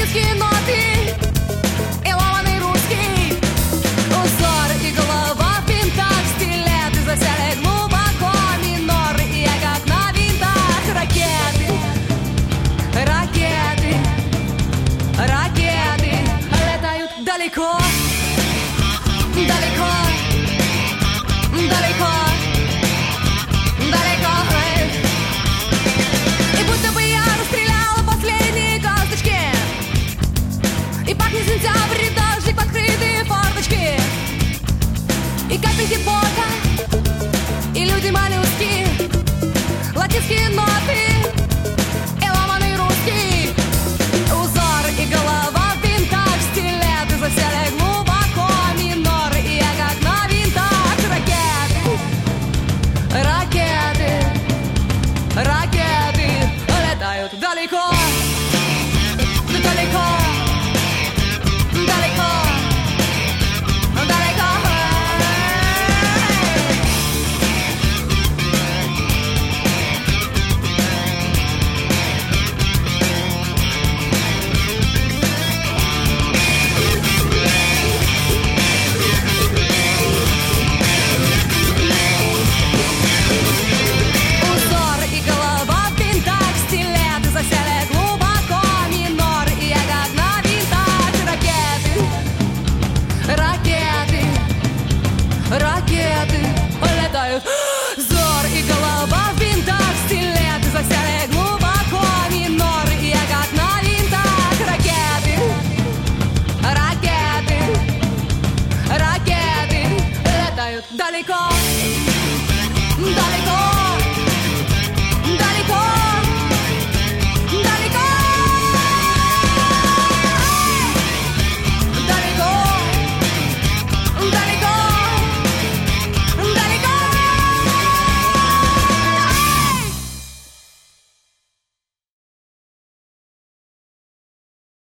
латинские ноты и ломаный русский узор, и голова в винтах, стилеты засели глубоко, миноры, и я как на винтах. Ракеты, ракеты, ракеты летают далеко, далеко, далеко, далеко. И будто бы я расстреляла последние косточки, и пахнет сентябрь, и дождик в открытые форточки, и капельки пота, и люди моллюски, латинские ноты и ломаный русский узор, и голова в винтах, стилеты засели глубоко, миноры, и я как на винтах. Ракеты, ракеты, ракеты летают далеко, далеко, далеко, далеко. Узор, и голова в винтах, стилеты засели глубоко, минор, и я как на винтах. Ракеты, ракеты, ракеты летают. Зор, и голова в винтах, стилеты засели глубоко, минор, и я как на винтах. Ракеты, ракеты, ракеты летают далеко, далеко.